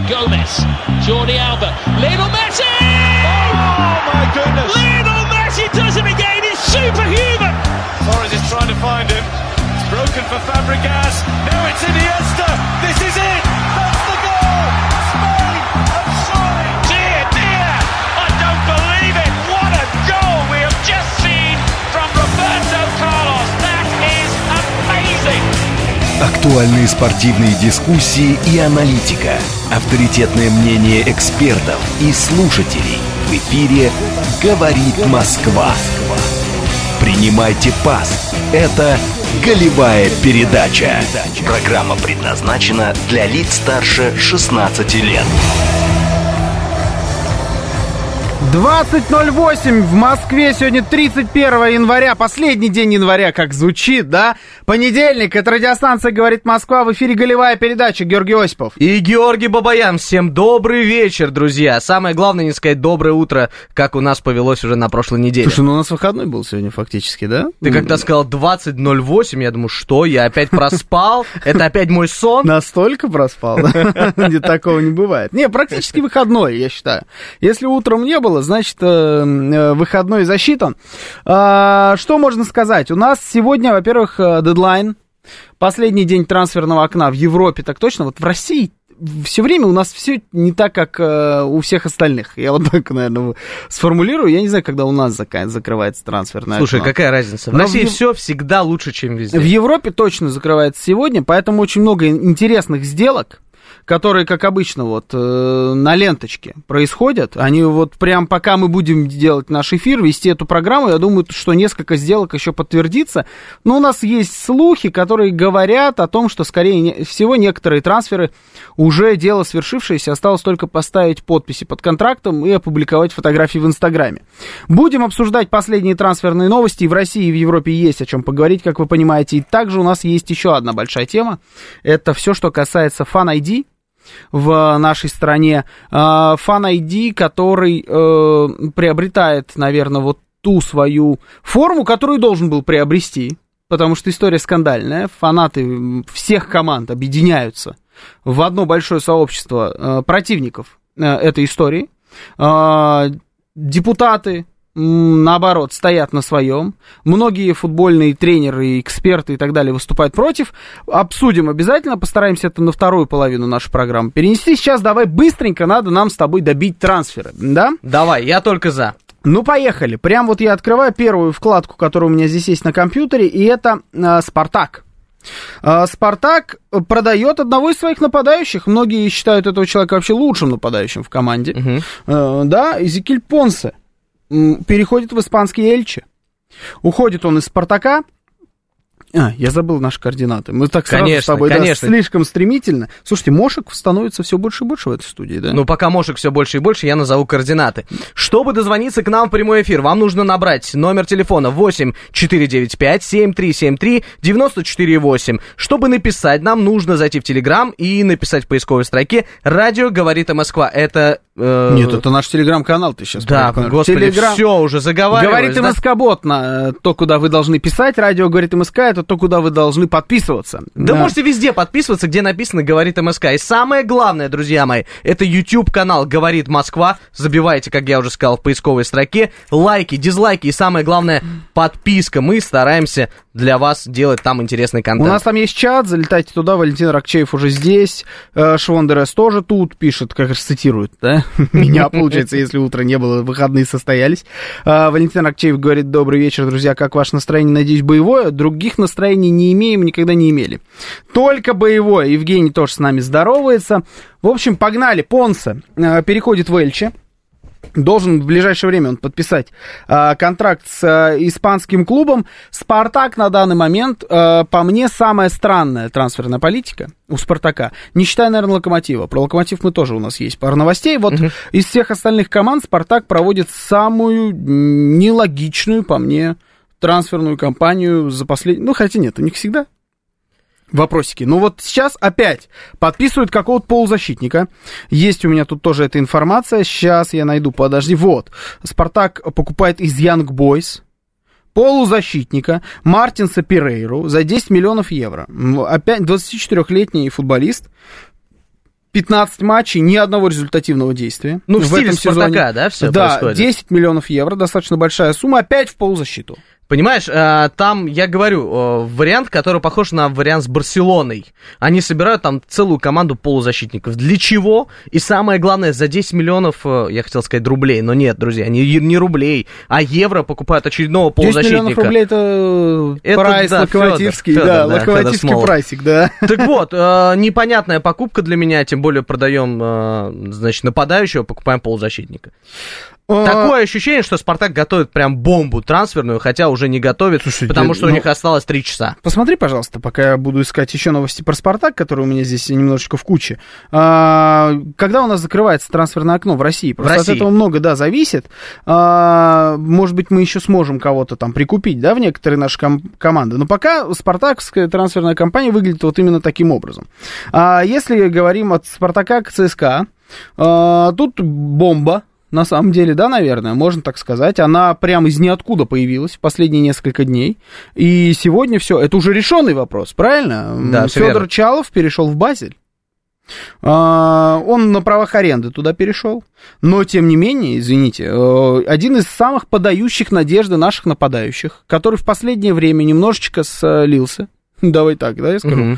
Gomez, Jordi Alba, Lionel Messi! Oh my goodness! Lionel Messi does it again, it's superhuman! Torres is trying to find him, it's broken for Fabregas, now it's Iniesta, this is it! That's the goal! Spain have soared! Dear, dear, I don't believe it! What a goal we have just seen from Roberto Carlos, that is amazing! Актуальные спортивные дискуссии и аналитика. Авторитетное мнение экспертов и слушателей. В эфире «Говорит Москва». Принимайте пас. Это «Голевая передача». Программа предназначена для лиц старше 16 лет. 20:08 в Москве, сегодня 31 января, последний день января, как звучит, да? Понедельник, это радиостанция «Говорит Москва», в эфире «Голевая передача», Георгий Осипов. И Георгий Бабаян, всем добрый вечер, друзья. Самое главное не сказать доброе утро, как у нас повелось уже на прошлой неделе. Слушай, ну у нас выходной был сегодня фактически, да? Ты когда сказал 20:08, я думаю, что, я опять проспал? Это опять мой сон? Настолько проспал, да? Такого не бывает. Не, практически выходной, я считаю. Если утром не было, значит, выходной засчитан. Что можно сказать? У нас сегодня, во-первых, дедлайн. Последний день трансферного окна в Европе, так точно. Вот в России все время у нас все не так, как у всех остальных. Я вот так, наверное, сформулирую. Я не знаю, когда у нас закрывается трансферное окно. Слушай, какая разница? В России все всегда лучше, чем везде. В Европе точно закрывается сегодня, поэтому очень много интересных сделок, которые, как обычно, вот на ленточке происходят. Они вот прям пока мы будем делать наш эфир, вести эту программу, я думаю, что несколько сделок еще подтвердится. Но у нас есть слухи, которые говорят о том, что, скорее всего, некоторые трансферы уже дело свершившееся, осталось только поставить подписи под контрактом и опубликовать фотографии в Инстаграме. Будем обсуждать последние трансферные новости. И в России, и в Европе есть о чем поговорить, как вы понимаете. И также у нас есть еще одна большая тема. Это все, что касается Fan ID в нашей стране. Fan ID, который приобретает, наверное, вот ту свою форму, которую должен был приобрести, потому что история скандальная. Фанаты всех команд объединяются в одно большое сообщество противников этой истории. Депутаты, наоборот, стоят на своем. Многие футбольные тренеры, эксперты и так далее выступают против. Обсудим обязательно, постараемся это на вторую половину нашей программы перенести. Сейчас давай быстренько, надо нам с тобой добить трансферы, да? Давай, я только за. Ну, поехали. Прям вот я открываю первую вкладку, которая у меня здесь есть на компьютере, и это «Спартак». «Спартак» продает одного из своих нападающих. Многие считают этого человека вообще лучшим нападающим в команде. Да, Эзекиль Понсе переходит в испанский Эльче. Уходит он из «Спартака». Я забыл наши координаты. Мы так сразу с тобой, конечно. Да, слишком стремительно. Слушайте, мошек становится все больше и больше в этой студии, да? Ну, пока мошек все больше и больше, я назову координаты. Чтобы дозвониться к нам в прямой эфир, вам нужно набрать номер телефона 8-495-7373-94-8. Чтобы написать, нам нужно зайти в Телеграм и написать в поисковой строке «Радио говорит Москва». Это... Нет, это наш телеграм-канал, ты сейчас. Да, господи, все уже заговариваешь. Говорит МСК-бот, то, куда вы должны писать. Радио говорит МСК, это то, куда вы должны подписываться. Да можете везде подписываться, где написано «Говорит МСК». И самое главное, друзья мои, это YouTube-канал «Говорит Москва». Забивайте, как я уже сказал, в поисковой строке. Лайки, дизлайки и самое главное, подписка. Мы стараемся для вас делать там интересный контент. У нас там есть чат, залетайте туда. Валентин Ракчеев уже здесь. Швондерес тоже тут пишет, как цитирует, да? Меня, получается, если утро не было, выходные состоялись. Валентин Ракчеев говорит: добрый вечер, друзья, как ваше настроение? Надеюсь, боевое. Других настроений не имеем, никогда не имели. Только боевое. Евгений тоже с нами здоровается. В общем, погнали. Понсе переходит в Эльче. Должен в ближайшее время он подписать контракт с испанским клубом. «Спартак» на данный момент, по мне, самая странная трансферная политика у «Спартака». Не считая, наверное, «Локомотива». Про «Локомотив» мы тоже, у нас есть пару новостей. Вот из всех остальных команд «Спартак» проводит самую нелогичную, по мне, трансферную кампанию за последние... Ну, хотя нет, у них всегда вопросики. Ну вот сейчас опять подписывают какого-то полузащитника. Есть у меня тут тоже эта информация. Сейчас я найду, подожди. Вот. «Спартак» покупает из Young Boys полузащитника Мартинса Перейру за 10 миллионов евро. Опять 24-летний футболист. 15 матчей, ни одного результативного действия. Ну, в стиле Спартака, да, все происходит? 10 миллионов евро, достаточно большая сумма, опять в полузащиту. Понимаешь, там, я говорю, вариант, который похож на вариант с Барселоной. Они собирают там целую команду полузащитников. Для чего? И самое главное, за 10 миллионов, я хотел сказать рублей, но нет, друзья, не рублей, а евро покупают очередного полузащитника. 10 миллионов рублей это прайс локомотивский, да, локомотивский прайсик, да. Так вот, непонятная покупка для меня, тем более продаем, значит, нападающего, покупаем полузащитника. Такое ощущение, что Спартак готовит прям бомбу трансферную, хотя уже не готовит, потому что у них осталось 3 часа. Посмотри, пожалуйста, пока я буду искать еще новости про Спартак, которые у меня здесь немножечко в куче. Когда у нас закрывается трансферное окно в России? Просто от этого много, да, зависит. Может быть, мы еще сможем кого-то там прикупить, да, в некоторые наши команды. Но пока спартаковская трансферная кампания выглядит вот именно таким образом. Если говорим от Спартака к ЦСКА, тут бомба. На самом деле, да, наверное, можно так сказать. Она прямо из ниоткуда появилась в последние несколько дней. И сегодня все, это уже решенный вопрос, правильно? Да, Федор Чалов перешел в Базель. Он на правах аренды туда перешел. Но, тем не менее, извините, один из самых подающих надежды наших нападающих, который в последнее время немножечко слился. Давай так, да, я скажу.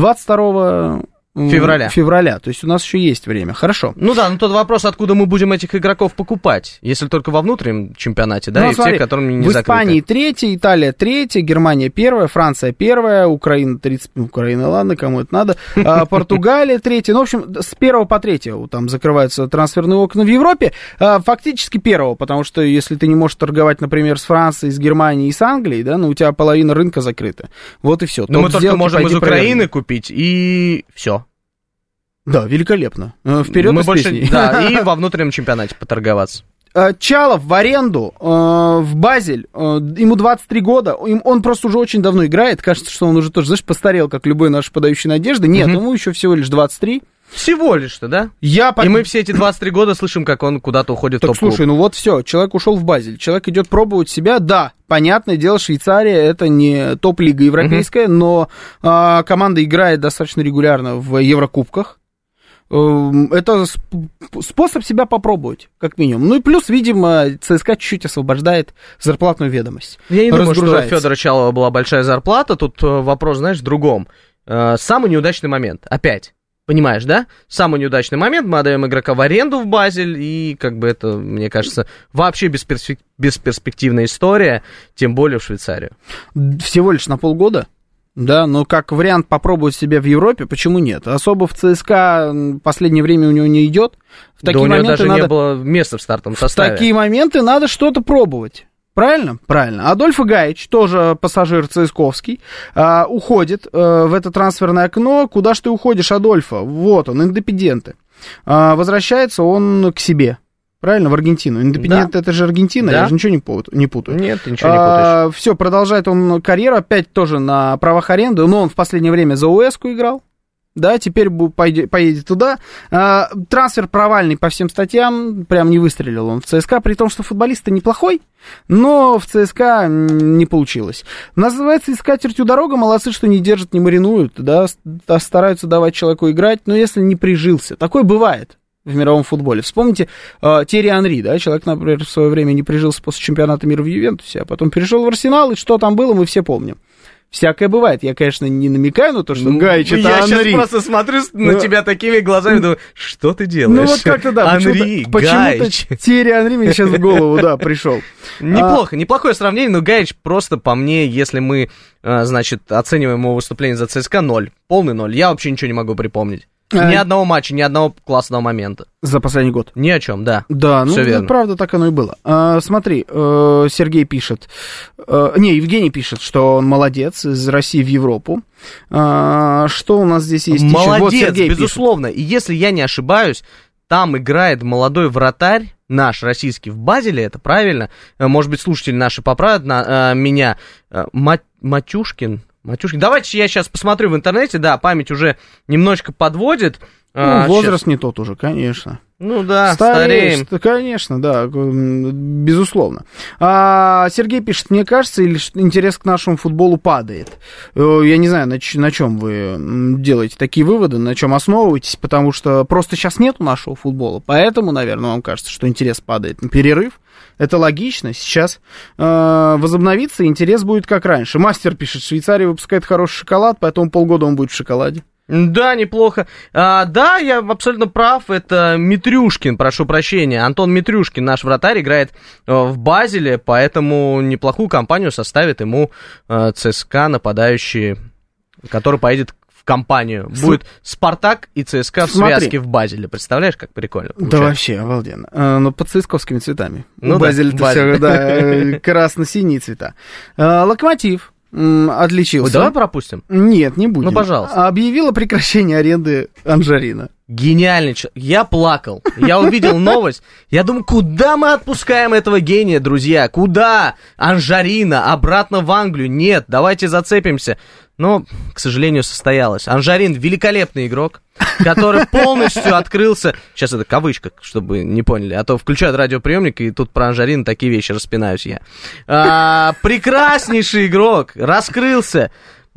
22 февраля, то есть у нас еще есть время, хорошо. Ну да, но тот вопрос, откуда мы будем этих игроков покупать, если только во внутреннем чемпионате, да, ну, и смотри, те, которым не в закрыто. Испании 3-я, Италия 3-я, Германия 1-я, Франция 1-я, Украина 30, Украина, ладно, кому это надо, Португалия 3-я, ну, в общем, с 1 по 3 там закрываются трансферные окна в Европе, фактически 1-го, потому что если ты не можешь торговать, например, с Францией, с Германией и с Англией, да, ну, у тебя половина рынка закрыта, вот и все. Но мы только можем из Украины купить, и все. Да, великолепно. Вперед мы с больше, песней. да, и во внутреннем чемпионате поторговаться. Чалов в аренду в Базель, ему 23 года, он просто уже очень давно играет, кажется, что он уже тоже, знаешь, постарел, как любой наш подающий надежды. Нет, ему еще всего лишь 23. Всего лишь-то, да? И мы все эти 23 года слышим, как он куда-то уходит в топ-клуб. Слушай, ну вот все, человек ушел в Базель, человек идет пробовать себя, да, понятное дело, Швейцария это не топ-лига европейская, но команда играет достаточно регулярно в Еврокубках. Это способ себя попробовать, как минимум. Ну и плюс, видимо, ЦСКА чуть-чуть освобождает зарплатную ведомость. Я не думаю, что у Федора Чалова была большая зарплата. Тут вопрос, знаешь, в другом. Самый неудачный момент. Опять. Понимаешь, да? Самый неудачный момент. Мы отдаем игрока в аренду в Базель. И как бы это, мне кажется, вообще бесперспективная история. Тем более в Швейцарию. Всего лишь на полгода? Да, но как вариант попробовать себя в Европе, почему нет? Особо в ЦСКА в последнее время у него не идет. В такие да у него моменты даже не было места в стартовом составе. В такие моменты надо что-то пробовать. Правильно? Правильно. Адольфо Гаич, тоже пассажир ЦСКовский, уходит в это трансферное окно. Куда ж ты уходишь, Адольфо? Вот он, Индепенденте. Возвращается он к себе. Правильно, в Аргентину. Индепендент, да. Это же Аргентина, да. Я же ничего не путаю. Нет, ты ничего не путаешь. Все, продолжает он карьеру, опять тоже на правах аренды, но он в последнее время за УЭС-ку играл. Да, теперь поедет туда. Трансфер провальный по всем статьям, прям не выстрелил он в ЦСКА, при том, что футболист-то неплохой, но в ЦСКА не получилось. Называется «Искатертью дорога», молодцы, что не держат, не маринуют, да, стараются давать человеку играть, но если не прижился, такое бывает в мировом футболе. Вспомните Терри Анри, да, человек, например, в свое время не прижился после чемпионата мира в Ювентусе, а потом перешел в Арсенал, и что там было, мы все помним. Всякое бывает. Я, конечно, не намекаю на то, что Гаич это я Анри. Я сейчас просто смотрю на тебя такими глазами, думаю, что ты делаешь? Ну вот как-то да, Анри, почему-то Терри Анри мне сейчас в голову, да, пришел. Неплохо, неплохое сравнение, но Гаич просто по мне, если мы, значит, оцениваем его выступление за ЦСКА, 0, полный 0. Я вообще ничего не могу припомнить. Ни одного матча, ни одного классного момента. За последний год? Ни о чем, да. Да, ну, правда, так оно и было. Смотри, Сергей пишет, Евгений пишет, что он молодец, из России в Европу. Что у нас здесь есть еще? Молодец, вот безусловно. Пишет. И если я не ошибаюсь, там играет молодой вратарь, наш российский в Базеле, это правильно. Может быть, слушатели наши поправят меня. Матюшкин. Давайте я сейчас посмотрю в интернете, да, память уже немножечко подводит. Возраст не тот уже, конечно. Ну да, Стареешь, стареем. конечно, да, безусловно. Сергей пишет, мне кажется, или интерес к нашему футболу падает. Я не знаю, на чем вы делаете такие выводы, на чем основываетесь, потому что просто сейчас нету нашего футбола, поэтому, наверное, вам кажется, что интерес падает. Перерыв, это логично, сейчас возобновится, интерес будет как раньше. Мастер пишет, Швейцария выпускает хороший шоколад, поэтому полгода он будет в шоколаде. Да, неплохо. Да, я абсолютно прав, это Митрюшкин, прошу прощения. Антон Митрюшкин, наш вратарь, играет в Базеле, поэтому неплохую компанию составит ему ЦСКА, нападающий, который поедет в компанию. Будет Спартак и ЦСКА в связке в Базеле. Представляешь, как прикольно получается? Да вообще, обалденно. Но под цисковскими цветами. Ну, Базель-то все, да, красно-синие цвета. Локомотив отличился. Ой, давай пропустим. Нет, не будем. Ну, пожалуйста. Объявила прекращение аренды Анжарина. Гениальный человек. Я плакал. Я увидел новость. Я думаю, куда мы отпускаем этого гения, друзья? Куда? Анжарина, обратно в Англию? Нет, давайте зацепимся. Но, к сожалению, состоялось. Анжарин великолепный игрок, который полностью открылся. Сейчас это кавычка, чтобы не поняли. А то включают радиоприемник, и тут про Анжарина такие вещи распинаюсь я. Прекраснейший игрок. Раскрылся.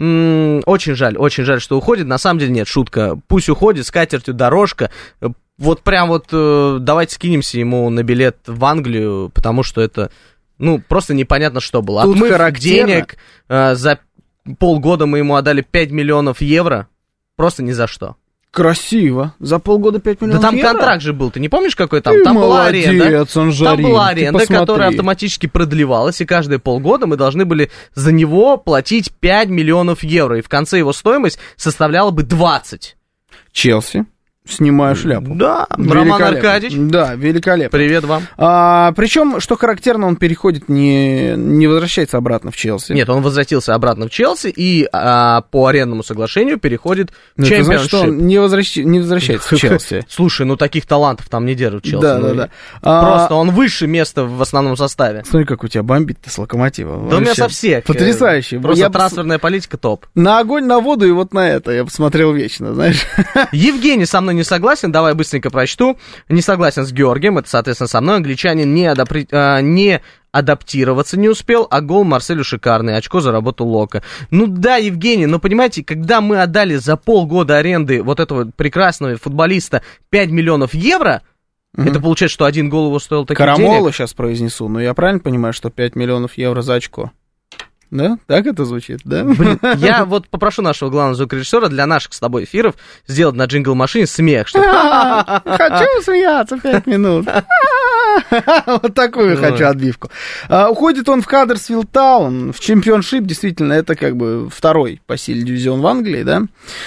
Очень жаль, что уходит. На самом деле нет, шутка. Пусть уходит, с катертью дорожка. Вот прям вот давайте скинемся ему на билет в Англию, потому что это, просто непонятно, что было. Тут Отмыв характерно. денег, за полгода мы ему отдали 5 миллионов евро. Просто ни за что. Красиво. За полгода 5 миллионов Да там евро? контракт же был, ты не помнишь, какой там? Ты Там была молодец, аренда. Анжарин, Там была ты аренда, посмотри. которая автоматически продлевалась, и каждые полгода мы должны были за него платить 5 миллионов евро. И в конце его стоимость составляла бы 20. Челси. Снимаю шляпу. Да, Роман Аркадьевич. Да, великолепно. Привет вам. Причем, что характерно, он переходит, не возвращается обратно в Челси. Нет, он возвратился обратно в Челси и по арендному соглашению переходит в Это значит, что Чемпионшип. он не возвращается в Челси. Слушай, таких талантов там не держат в Челси. Да. Просто он выше места в основном составе. Смотри, как у тебя бомбит-то с Локомотива. Да у меня Вообще со всех. Потрясающе. Просто Я трансферная политика топ. на огонь, на воду и вот на это я посмотрел вечно, знаешь. Евгений со мной не согласен, давай быстренько прочту. Не согласен с Георгием, это, соответственно, со мной. Англичанин не адаптироваться не успел, а гол Марселю шикарный, очко заработал Лока. Ну да, Евгений, но понимаете, когда мы отдали за полгода аренды вот этого прекрасного футболиста 5 миллионов евро, это получается, что один гол его стоил таких Карамола денег. сейчас произнесу, но я правильно понимаю, что 5 миллионов евро за очко? Да? Так это звучит, да? Блин, я вот попрошу нашего главного звукорежиссера для наших с тобой эфиров сделать на джингл-машине смех, что Хочу смеяться 5 минут. Вот такую хочу отбивку. Уходит он в Хаддерсфилд Таун, в чемпионшип, действительно, это как бы второй по силе дивизион в Англии, да?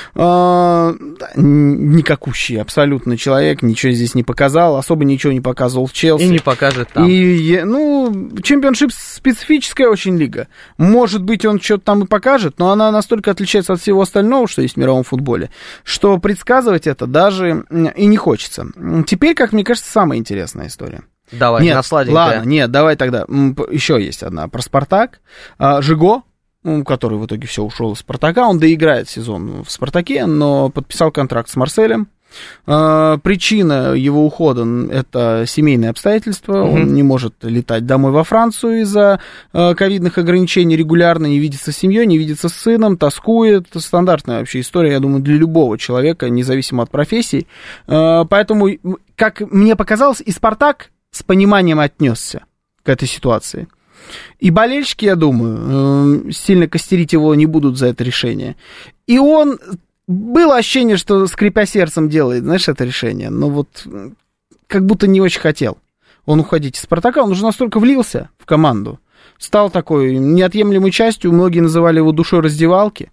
Никакущий абсолютно человек, ничего здесь не показал, особо ничего не показывал в Челси. и не покажет там. Чемпионшип специфическая очень лига. Может быть, он что-то там и покажет, но она настолько отличается от всего остального, что есть в мировом футболе, что предсказывать это даже и не хочется. Теперь, как мне кажется, самая интересная история. Давай, Нет, на сладенькое. ладно, нет, давай тогда. Еще есть одна про Спартак. Жиго, который в итоге все ушел из Спартака, он доиграет сезон в Спартаке, но подписал контракт с Марселем. Причина его ухода — это семейные обстоятельства. Он не может летать домой во Францию из-за ковидных ограничений регулярно, не видится с семьей, не видится с сыном, тоскует. Стандартная вообще история, я думаю, для любого человека, независимо от профессии. Поэтому, как мне показалось, и «Спартак» с пониманием отнесся к этой ситуации. И болельщики, я думаю, сильно костерить его не будут за это решение. И он... Было ощущение, что, скрипя сердцем, делает, знаешь, это решение. Но вот как будто не очень хотел он уходить из «Спартака». Он уже настолько влился в команду, стал такой неотъемлемой частью. Многие называли его душой раздевалки.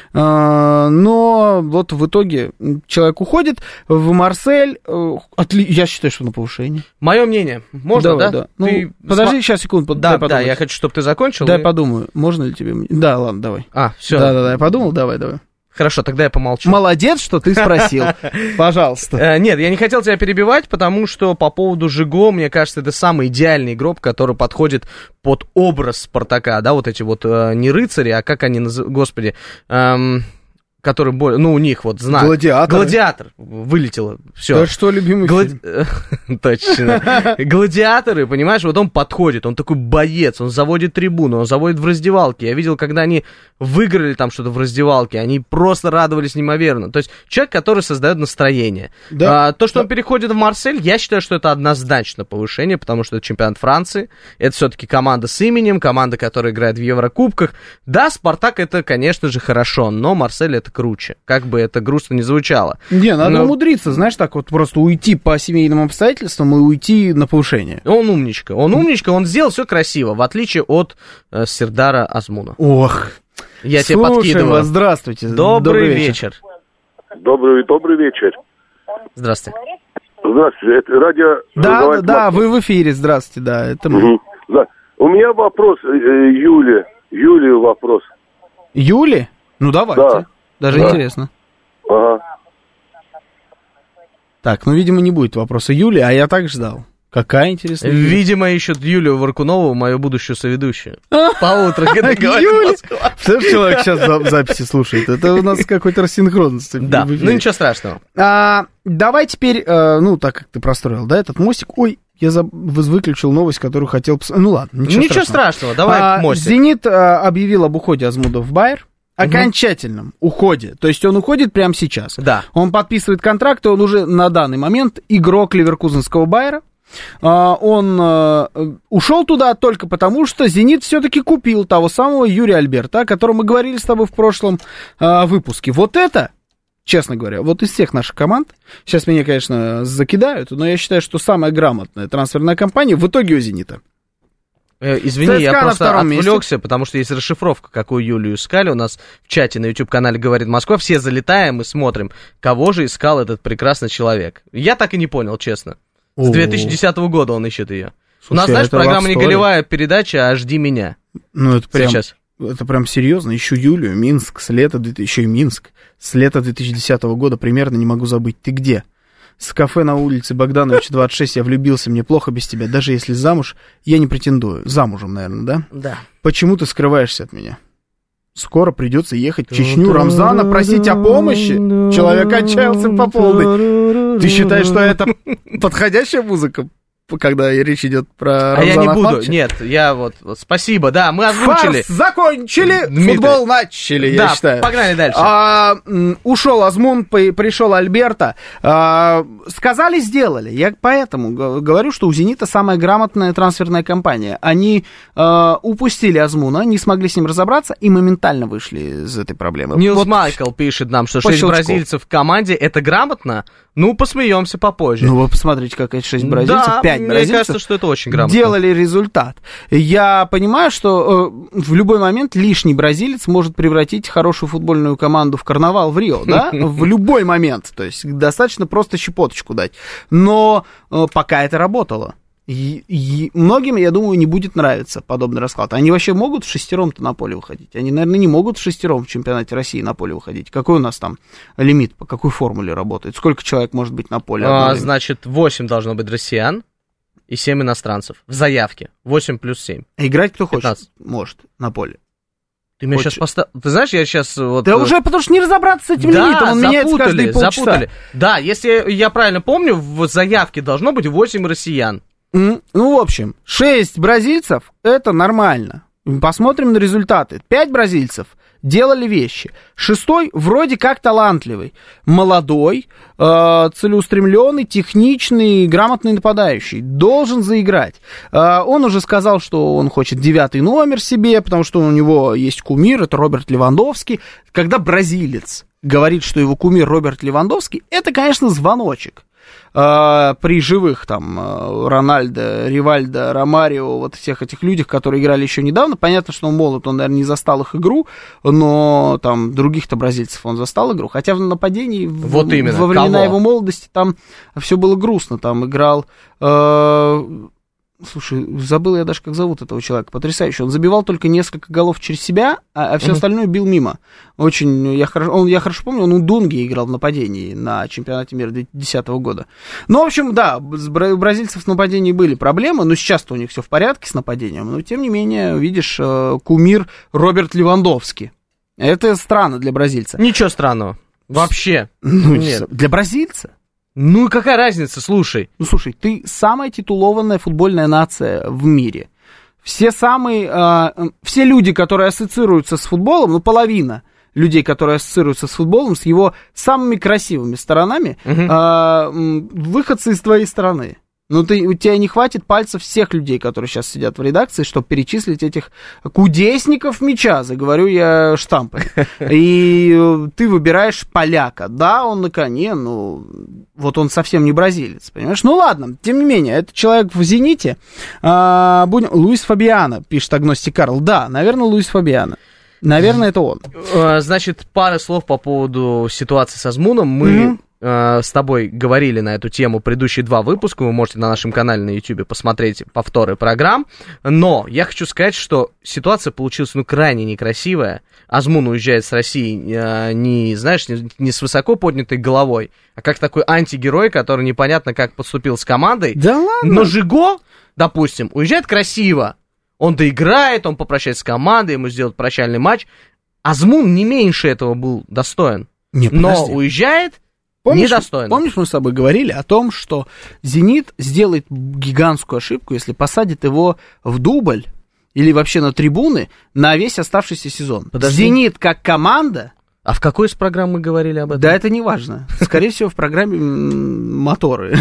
Но вот в итоге человек уходит в Марсель. Я считаю, что на повышение. Мое мнение. Можно, Давай, да? Ну, Ты подожди, сейчас, секунду. Да, дай да, я хочу, чтобы ты закончил. Дай подумаю. Можно ли тебе... Да, ладно, давай. Все. Да, я подумал, давай. Хорошо, тогда я помолчу. Молодец, что ты спросил. Пожалуйста. Нет, я не хотел тебя перебивать, потому что по поводу Жиго, мне кажется, это самый идеальный игрок, который подходит под образ Спартака, да, вот эти вот не рыцари, а как они называют, господи, который, у них вот знак. Гладиатор. Вылетело. Все. Да что, любимый фильм? Точно. Гладиаторы, понимаешь, вот он подходит, он такой боец, он заводит трибуну, он заводит в раздевалке. Я видел, когда они выиграли там что-то в раздевалке, они просто радовались неимоверно. То есть человек, который создает настроение. Да. То, что он переходит в Марсель, я считаю, что это однозначно повышение, потому что это чемпионат Франции, это все-таки команда с именем, команда, которая играет в Еврокубках. Да, Спартак это, конечно же, хорошо, но Марсель это круче, как бы это грустно не звучало. Не, надо умудриться, знаешь, так вот просто уйти по семейным обстоятельствам и уйти на повышение. Он умничка, он сделал все красиво, в отличие от Сердара Азмуна. Ох, я тебе подкидываю. Вас, здравствуйте. Добрый вечер. Добрый вечер. Здравствуйте. Здравствуйте, это радио... Да, вы в эфире, здравствуйте, да, это мы. Да. У меня вопрос, Юле вопрос. Юле? Ну, давайте. Да. Даже интересно. Ага. Так, видимо, не будет вопроса Юли, а я так ждал. Какая интересная Юля. Видимо, ищут Юлию Варкунову, мою будущую соведущую. По утру, когда говорит Москва. Что человек сейчас в записи слушает? Это у нас какой-то рассинхронность. Да, ничего страшного. Давай теперь, так как ты простроил, да, этот мостик. Ой, я выключил новость, которую хотел... Ну ладно, ничего страшного, давай мостик. «Зенит» объявил об уходе Азмудов в «Байер». Окончательном уходе. То есть он уходит прямо сейчас. Да. Он подписывает контракт, и он уже на данный момент игрок ливеркузенского «Байера». Он ушел туда только потому, что «Зенит» все-таки купил того самого Юрия Альберта, о котором мы говорили с тобой в прошлом выпуске. Вот это, честно говоря, вот из всех наших команд, сейчас меня, конечно, закидают, но я считаю, что самая грамотная трансферная кампания в итоге у «Зенита». Извини, ЦСКА я просто отвлекся, месте. потому что есть расшифровка, какую Юлию искали. У нас в чате на YouTube-канале «Говорит Москва». Все залетаем и смотрим, кого же искал этот прекрасный человек. Я так и не понял, честно. С 2010 года он ищет ее. У нас, знаешь, программа не голевая передача, а «Жди меня». Ну, это прям, сейчас. Это прям серьезно. Ищу Юлию, Минск, еще и Минск. С лета 2010 года примерно, не могу забыть. Ты где? С кафе на улице Богдановича, 26, я влюбился, мне плохо без тебя. Даже если замуж, я не претендую. Замужем, наверное, да? Да. Почему ты скрываешься от меня? Скоро придется ехать в Чечню Рамзана просить о помощи. Человек отчаялся по полной. Ты считаешь, что это подходящая музыка, когда речь идет про Рамзана А я не буду, Ахматовича? нет, я вот, спасибо, да, мы озвучили. Фарс закончили, Дмитрий. футбол начали, я считаю. Погнали дальше. Ушел Азмун, пришел Альберто. Сказали, сделали. Я поэтому говорю, что у «Зенита» самая грамотная трансферная кампания. Они упустили Азмуна, не смогли с ним разобраться и моментально вышли из этой проблемы. Нилс Майкл пишет нам, что 6 бразильцев в команде, это грамотно? Ну, посмеемся попозже. Ну, вы посмотрите, как эти 6 бразильцев, да, 5 бразильцев. Мне кажется, что это очень грамотно. Делали результат. Я понимаю, что в любой момент лишний бразилец может превратить хорошую футбольную команду в карнавал в Рио, да? В любой момент. То есть достаточно просто щепоточку дать. Но пока это работало. И многим, я думаю, не будет нравиться подобный расклад. Они вообще могут в шестером-то на поле выходить? Они, наверное, не могут в шестером в чемпионате России на поле выходить. Какой у нас там лимит, по какой формуле работает? Сколько человек может быть на поле? Значит, 8 должно быть россиян и 7 иностранцев в заявке. 8 плюс 7. А играть кто 15. хочет, может на поле. Ты меня сейчас поставил... Ты знаешь, я сейчас... Вот... Да уже потому что не разобраться с этим лимитом, он меняется каждые полчаса. Запутали. Да, если я правильно помню, в заявке должно быть 8 россиян. Ну, в общем, 6 бразильцев — это нормально. Посмотрим на результаты. 5 бразильцев делали вещи. 6-й вроде как талантливый. Молодой, целеустремленный, техничный, грамотный нападающий. Должен заиграть. Он уже сказал, что он хочет 9-й номер себе, потому что у него есть кумир, это Роберт Левандовский. Когда бразилец говорит, что его кумир Роберт Левандовский, это, конечно, звоночек. При живых там Рональдо, Ривальдо, Ромарио, вот всех этих людях, которые играли еще недавно. Понятно, что он молод, он, наверное, не застал их игру, но там других-то бразильцев он застал игру. Хотя в нападении вот именно. Во времена его молодости там все было грустно. Там играл... Слушай, забыл я даже, как зовут этого человека. Потрясающе. Он забивал только несколько голов через себя, а все остальное бил мимо. Очень, я хорошо помню, он у Дунги играл в нападении на чемпионате мира 2010 года. Ну, в общем, да, у бразильцев в нападении были проблемы, но сейчас-то у них все в порядке с нападением. Но, тем не менее, видишь, кумир Роберт Левандовский. Это странно для бразильца. Ничего странного. Вообще. Ну, Нет. для бразильца? Ну и какая разница, слушай. Ну, слушай, ты самая титулованная футбольная нация в мире. Все люди, которые ассоциируются с футболом, ну, половина людей, которые ассоциируются с футболом, с его самыми красивыми сторонами, выходцы из твоей страны. Ну, у тебя не хватит пальцев всех людей, которые сейчас сидят в редакции, чтобы перечислить этих кудесников мяча, заговорю я штампы. И ты выбираешь поляка. Да, он на коне, ну, вот он совсем не бразилец, понимаешь? Ну, ладно, тем не менее, это человек в «Зените». Луис Фабиано, пишет Агностик Карл. Да, наверное, Луис Фабиано. Наверное, это он. Значит, пара слов по поводу ситуации с Азмуном. Мы с тобой говорили на эту тему предыдущие 2 выпуска. Вы можете на нашем канале на YouTube посмотреть повторы программ. Но я хочу сказать, что ситуация получилась, ну, крайне некрасивая. Азмун уезжает с России не с высоко поднятой головой, а как такой антигерой, который непонятно как поступил с командой. Да ладно? Но Жиго, допустим, уезжает красиво. Он доиграет, он попрощается с командой, ему сделают прощальный матч. Азмун не меньше этого был достоин. Но уезжает недостойно. Помнишь, мы с тобой говорили о том, что «Зенит» сделает гигантскую ошибку, если посадит его в дубль или вообще на трибуны на весь оставшийся сезон. Подожди. «Зенит» как команда... А в какой из программ мы говорили об этом? Да, это не важно. Скорее всего, в программе «Моторы».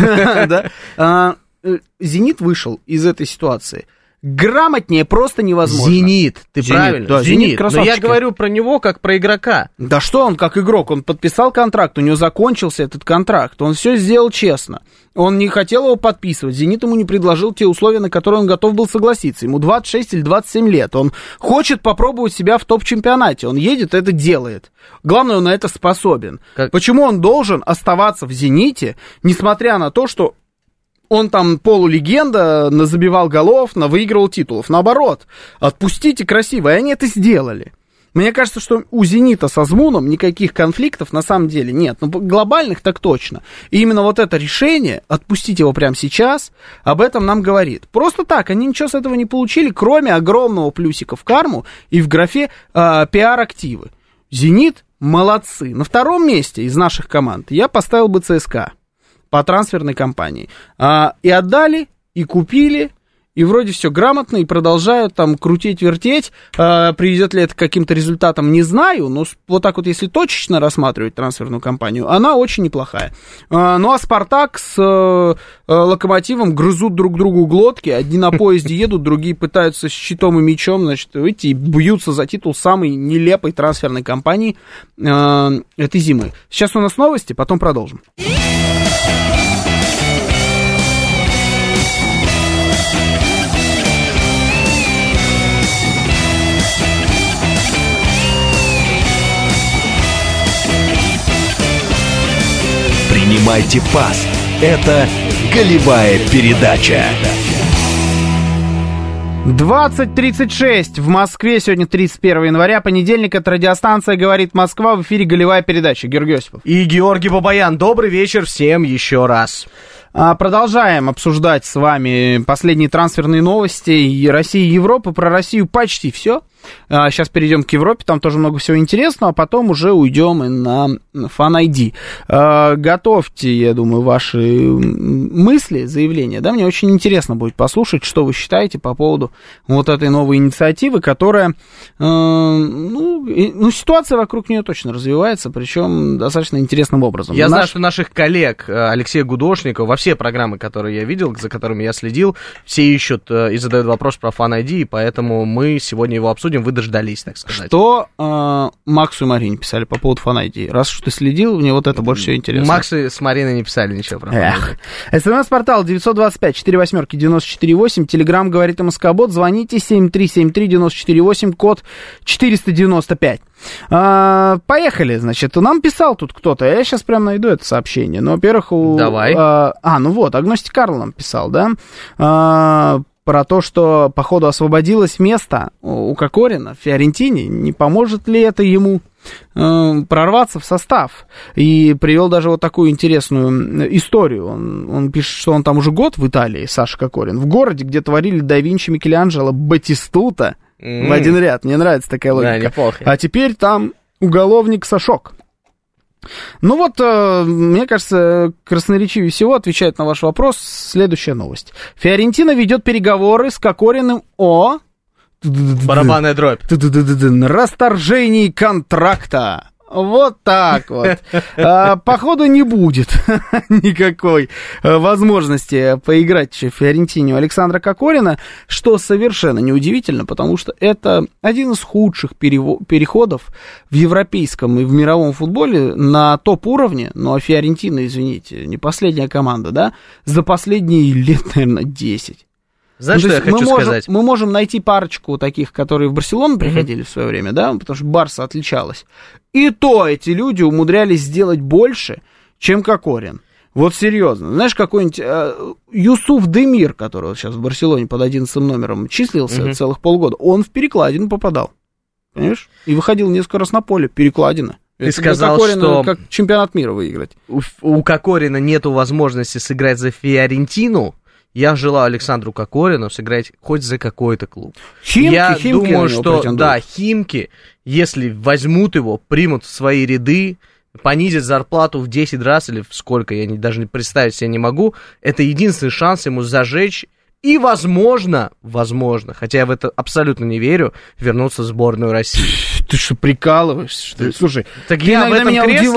«Зенит» вышел из этой ситуации грамотнее просто невозможно. «Зенит», ты правильно. Да, «Зенит». Но я говорю про него как про игрока. Да что он как игрок? Он подписал контракт, у него закончился этот контракт. Он все сделал честно. Он не хотел его подписывать. «Зенит» ему не предложил те условия, на которые он готов был согласиться. Ему 26 или 27 лет. Он хочет попробовать себя в топ-чемпионате. Он едет, это делает. Главное, он на это способен. Почему он должен оставаться в «Зените», несмотря на то, что он там полулегенда, забивал голов, выигрывал титулов. Наоборот, отпустите красиво, и они это сделали. Мне кажется, что у «Зенита» с Азмуном никаких конфликтов на самом деле нет. Но глобальных так точно. И именно вот это решение, отпустить его прямо сейчас, об этом нам говорит. Просто так, они ничего с этого не получили, кроме огромного плюсика в карму и в графе пиар-активы. «Зенит» молодцы. На втором месте из наших команд я поставил бы ЦСКА по трансферной кампании. И отдали, и купили, и вроде все грамотно, и продолжают там крутить-вертеть. Приведет ли это к каким-то результатам, не знаю, но вот так вот, если точечно рассматривать трансферную кампанию, она очень неплохая. Ну, а «Спартак» с «Локомотивом» грызут друг другу глотки, одни на поезде едут, другие пытаются с щитом и мечом, значит, выйти и бьются за титул самой нелепой трансферной кампании этой зимы. Сейчас у нас новости, потом продолжим. Принимайте пас. Это голевая передача. 20:36 в Москве. Сегодня 31 января, понедельник. Это радиостанция «Говорит Москва». В эфире голевая передача. Георгий Осипов. И Георгий Бабаян. Добрый вечер всем еще раз. Продолжаем обсуждать с вами последние трансферные новости и России и Европы. Про Россию почти все. Сейчас перейдем к Европе, там тоже много всего интересного, а потом уже уйдем и на Fan ID. Готовьте, я думаю, ваши мысли, заявления, да, мне очень интересно будет послушать, что вы считаете по поводу вот этой новой инициативы, которая, ситуация вокруг нее точно развивается, причем достаточно интересным образом. Я знаю, что наших коллег Алексея Гудошникова, во все программы, которые я видел, за которыми я следил, все ищут и задают вопрос про Fan ID, и поэтому мы сегодня его обсудим. Вы дождались, так сказать. Что Максу и Марине писали по поводу Fan ID? Раз уж ты следил, мне вот это больше всего интересно. Макс и Мариной не писали ничего про Fan ID. СМС-портал 925-48-94-8. Телеграм «Говорит МСК-бот». Звоните 7373-94-8, код 495. Поехали, значит. Нам писал тут кто-то. Я сейчас прям найду это сообщение. Ну, во-первых, Давай. Агностик Карл нам писал, да? Про то, что, походу, освободилось место у Кокорина в Фиорентине. Не поможет ли это ему прорваться в состав? И привел даже вот такую интересную историю. Он пишет, что он там уже год в Италии, Саша Кокорин, в городе, где творили да Винчи, Микеланджело, Батистута. в один ряд. Мне нравится такая логика. Да, неплохо. А теперь там уголовник Сашок. Ну вот, мне кажется, красноречивее всего отвечает на ваш вопрос следующая новость. Фиорентина ведет переговоры с Кокориным о... Барабанная дробь. Расторжении контракта. Вот так вот. Походу, не будет никакой возможности поиграть в Фиорентине у Александра Кокорина, что совершенно неудивительно, потому что это один из худших переходов в европейском и в мировом футболе на топ-уровне. Ну, а Фиорентина, извините, не последняя команда, да, за последние лет, наверное, 10. Знаешь, что я хочу сказать? Мы можем найти парочку таких, которые в Барселону приходили в свое время, да, потому что Барса отличалась. И то эти люди умудрялись сделать больше, чем Кокорин. Вот серьезно. Знаешь, какой-нибудь Юсуф Демир, который вот сейчас в Барселоне под 11 номером числился целых полгода, он в перекладину попадал. Понимаешь? И выходил несколько раз на поле. Перекладина. Ты сказал, что как чемпионат мира выиграть. У Кокорина нету возможности сыграть за Фиорентину. Я желаю Александру Кокорину сыграть хоть за какой-то клуб. Химки думаю, что да, Химки, если возьмут его, примут в свои ряды, понизят зарплату в 10 раз или в сколько, я даже представить себе не могу, это единственный шанс ему зажечь и, возможно, хотя я в это абсолютно не верю, вернуться в сборную России. Ты что, прикалываешься, что ли? Слушай, так я в этом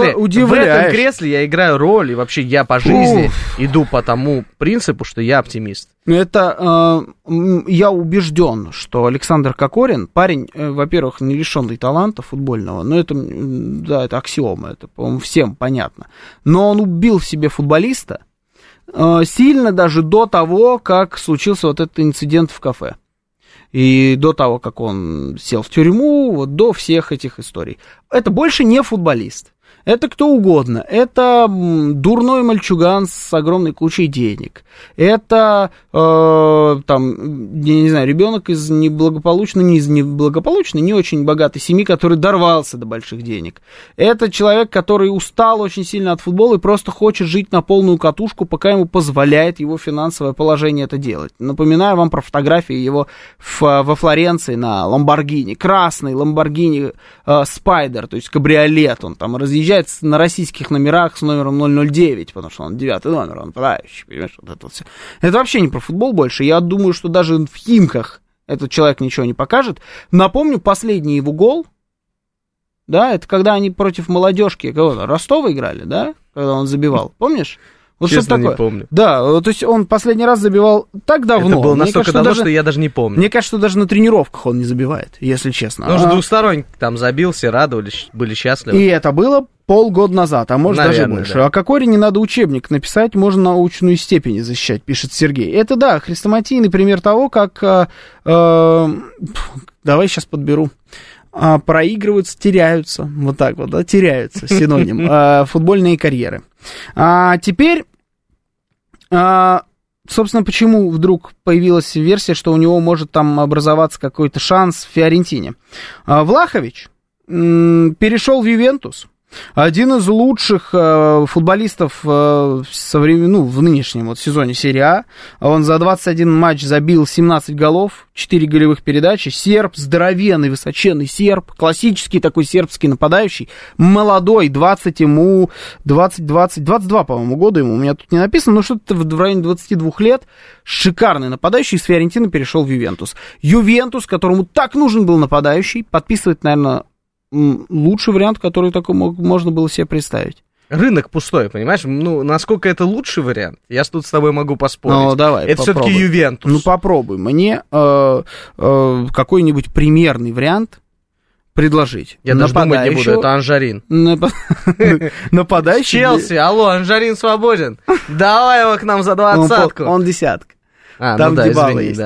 кресле я играю роль, и вообще я по жизни иду по тому принципу, что я оптимист. Это я убежден, что Александр Кокорин, парень, во-первых, не лишенный таланта футбольного, но это, да, это аксиома, это, по-моему, всем понятно. Но он убил в себе футболиста сильно даже до того, как случился вот этот инцидент в кафе. И до того, как он сел в тюрьму, вот до всех этих историй. Это больше не футболист. Это кто угодно. Это дурной мальчуган с огромной кучей денег. Это, там, я не знаю, ребенок из неблагополучной, не очень богатой семьи, который дорвался до больших денег. Это человек, который устал очень сильно от футбола и просто хочет жить на полную катушку, пока ему позволяет его финансовое положение это делать. Напоминаю вам про фотографии его во Флоренции на Ламборгини. Красный Ламборгини Спайдер, то есть кабриолет. Он там разъезжает на российских номерах с номером 009, потому что он 9 номер, он подающий, понимаешь, вот это вот все. Это вообще не про футбол больше. Я думаю, что даже в Химках этот человек ничего не покажет. Напомню, последний его гол, да, это когда они против молодежки, кого-то, Ростова играли, да, когда он забивал, помнишь? Вот честно, что такое? Не помню. Да, то есть он последний раз забивал так давно. Это было настолько давно, что я даже не помню. Мне кажется, что даже на тренировках он не забивает, если честно. Он же двусторонний там забил, все радовались, были счастливы. И это было полгода назад, а может, наверное, даже больше. Да. О Кокорине надо учебник написать, можно научную степень защищать, пишет Сергей. Это, да, хрестоматийный пример того, как... давай сейчас подберу. Проигрываются, теряются. Вот так вот, да, теряются, синоним. Футбольные карьеры. Теперь, собственно, почему вдруг появилась версия, что у него может там образоваться какой-то шанс в Фиорентине. Влахович перешел в Ювентус. Один из лучших футболистов в нынешнем вот сезоне серии А. Он за 21 матч забил 17 голов, 4 голевых передачи. Серб, здоровенный, высоченный серб, классический такой сербский нападающий, молодой, 22, по-моему, года ему, у меня тут не написано, но что-то в районе 22 лет. Шикарный нападающий, из Фиорентины перешел в Ювентус. Ювентус, которому так нужен был нападающий, подписывает, наверное, лучший вариант, который только можно было себе представить. Рынок пустой, понимаешь? Ну, насколько это лучший вариант, я тут с тобой могу поспорить. Ну, давай, это все-таки Ювентус. Ну, попробуй мне какой-нибудь примерный вариант предложить. Я даже думать не буду, это Анжарин. Нападающий. Челси, алло, Анжарин свободен. Давай его к нам за 20-ку. Он десятка. Там Дибала есть.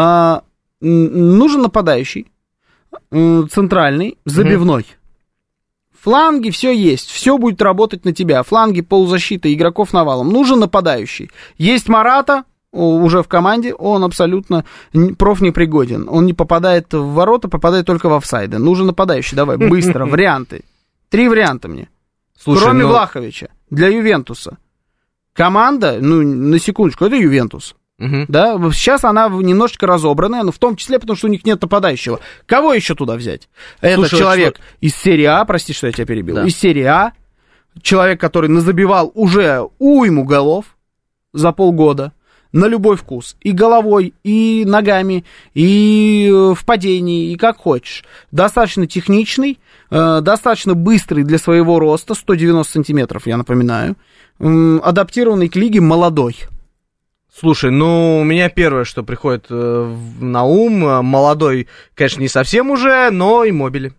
Нужен нападающий. Центральный, забивной. Фланги, все есть, все будет работать на тебя. Фланги, полузащита, игроков навалом. Нужен нападающий. Есть Марата, уже в команде, он абсолютно профнепригоден. Он не попадает в ворота, попадает только в офсайды. Нужен нападающий, давай, быстро, варианты. 3 варианта мне. Слушай, Влаховича, для Ювентуса. Команда, на секундочку, это Ювентус. Да, сейчас она немножечко разобранная, но в том числе, потому что у них нет нападающего. Кого еще туда взять? Это человек из серии А, прости, что я тебя перебил, из серии А, человек, который назабивал уже уйму голов за полгода, на любой вкус, и головой, и ногами, и в падении, и как хочешь. Достаточно техничный, достаточно быстрый для своего роста, 190 сантиметров, я напоминаю, адаптированный к лиге, молодой. Слушай, ну, у меня первое, что приходит на ум, молодой, конечно, не совсем уже, но Иммобили.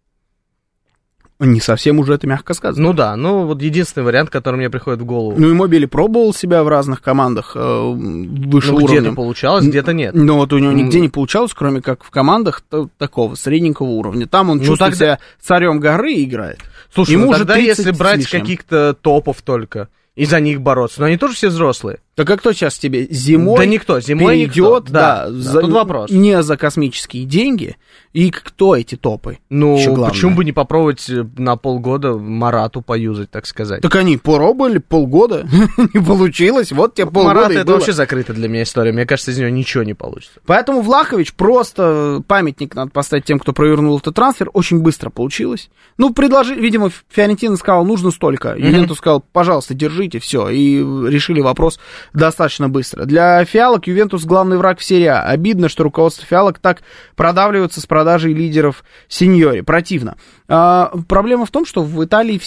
Не совсем уже, это мягко сказано. Ну да, ну вот единственный вариант, который мне приходит в голову. Ну, Иммобили пробовал себя в разных командах выше уровня. Где-то получалось, где-то нет. Но вот у него нигде не получалось, кроме как в командах такого средненького уровня. Там он чувствует себя царем горы и играет. Слушай, ему тогда уже если брать каких-то топов только и за них бороться, но они тоже все взрослые. Так а кто сейчас тебе зимой да никто, зимой перейдет, никто. Да, тут вопрос. Не за космические деньги, и кто эти топы? Ну, почему бы не попробовать на полгода Марату поюзать, так сказать? Так они пробовали полгода, не получилось, вот тебе полгода Марат, и это было. вообще закрытая для меня история, мне кажется, из нее ничего не получится. Поэтому Влахович просто памятник надо поставить тем, кто провернул этот трансфер, очень быстро получилось. Ну, видимо, Фиорентина сказал, нужно столько, Ювентус сказал, пожалуйста, держите, все, и решили вопрос достаточно быстро. Для фиалок Ювентус главный враг в серии А. Обидно, что руководство фиалок так продавливается с продажей лидеров сеньори. Противно. Проблема в том, что в Италии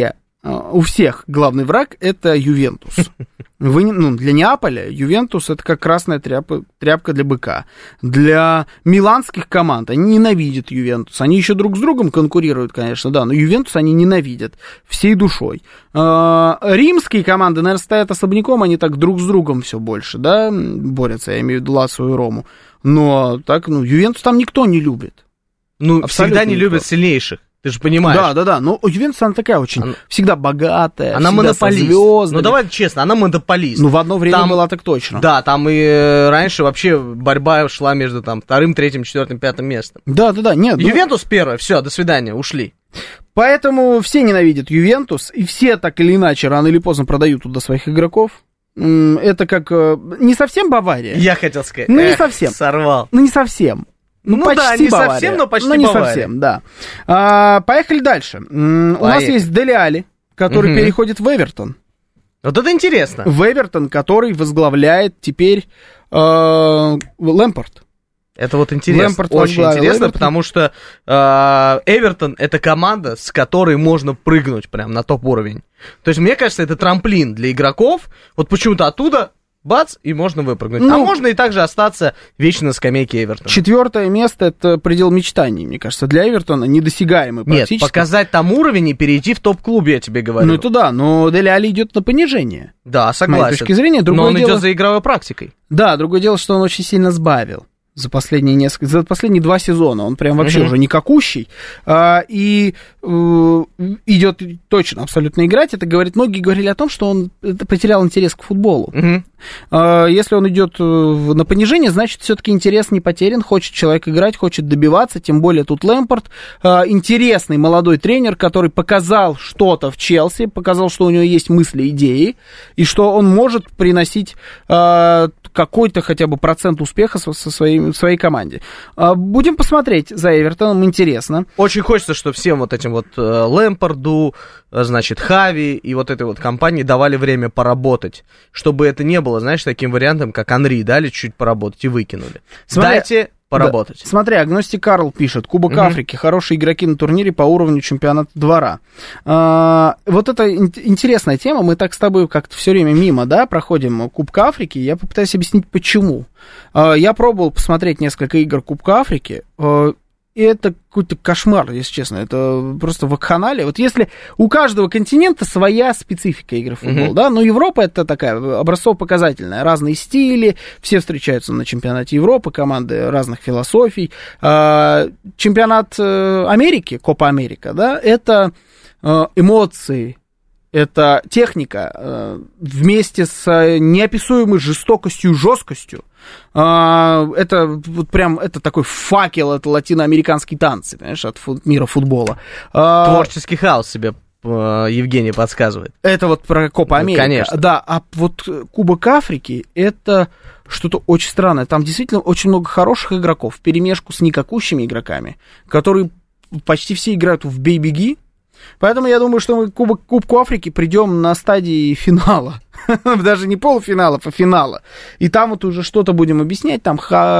у всех главный враг это Ювентус. Для Неаполя Ювентус это как красная тряпка для быка. Для миланских команд они ненавидят Ювентус. Они еще друг с другом конкурируют, конечно, да, но Ювентус они ненавидят всей душой. Римские команды, наверное, стоят особняком, они так друг с другом все больше, да, борются, я имею в виду Лацио и Рому. Но так, Ювентус там никто не любит. Ну, абсолютно всегда не любят сильнейших. Ты же понимаешь. Да, но у Ювентуса она такая очень, всегда богатая, она монополист. Ну, давай честно, она монополист. Ну, в одно время там, была так точно. Да, там и раньше вообще борьба шла между там 2-м, 3-м, 4-м, 5-м местом. Да, нет. Ювентус первое, все, до свидания, ушли. Поэтому все ненавидят Ювентус, и все так или иначе рано или поздно продают туда своих игроков. Это как, не совсем Бавария. Я хотел сказать. Ну, не совсем. Сорвал. Ну, не совсем. Ну, почти да, не Бавария. совсем, но почти не Бавария. совсем, да. Поехали дальше. У нас есть Дели Алли, который переходит в Эвертон. Вот это интересно. В Эвертон, который возглавляет теперь Лэмпард. Это вот интересно, очень интересно, потому что Эвертон это команда, с которой можно прыгнуть прям на топ-уровень. То есть, мне кажется, это трамплин для игроков. Вот почему-то оттуда бац, и можно выпрыгнуть. А можно и также остаться вечно на скамейке Эвертона. 4-е место — это предел мечтаний, мне кажется, для Эвертона, недосягаемый практически. Нет, показать там уровень и перейти в топ-клуб, я тебе говорю. Ну это да, но Дели Алли идет на понижение. Да, согласен. С моей точки зрения, но он идет за игровой праксикой. Да, другое дело, что он очень сильно сбавил. За последние 2 сезона. Он прям вообще уже никакущий. И идет точно абсолютно играть. Это говорит, многие говорили о том, что он потерял интерес к футболу. Если он идет на понижение, значит, все-таки интерес не потерян. Хочет человек играть, хочет добиваться. Тем более тут Лэмпард. Интересный молодой тренер, который показал что-то в Челси, показал, что у него есть мысли, идеи, и что он может приносить какой-то хотя бы процент успеха своей команде. Будем посмотреть за Эвертоном, интересно. Очень хочется, чтобы всем вот этим вот Лэмпарду, значит, Хави и вот этой вот компании давали время поработать, чтобы это не было, знаешь, таким вариантом, как Анри, дали чуть поработать и выкинули. Дайте поработать. Да. Смотри, Агностик Карл пишет, Кубок Африки, хорошие игроки на турнире по уровню чемпионата двора. Вот это интересная тема, мы так с тобой как-то все время мимо, да, проходим Кубка Африки, я попытаюсь объяснить, почему. Я пробовал посмотреть несколько игр Кубка Африки, и это какой-то кошмар, если честно. Это просто вакханалия. Вот если у каждого континента своя специфика игры в футбол, да, но Европа это такая образцово-показательная. Разные стили, все встречаются на чемпионате Европы, команды разных философий. Чемпионат Америки, Копа Америка, да, это эмоции, это техника вместе с неописуемой жестокостью и жесткостью. Это вот прям, это такой факел, это латиноамериканские танцы, понимаешь, от мира футбола. Творческий хаос себе Евгений подсказывает. Это вот про Копа Америка. Конечно. Да, а вот Кубок Африки, это что-то очень странное. Там действительно очень много хороших игроков, вперемешку с никакущими игроками, которые почти все играют в бей-беги. Поэтому я думаю, что мы к Кубку Африки придем на стадии финала. Даже не полуфиналов, а финала. И там вот уже что-то будем объяснять. Там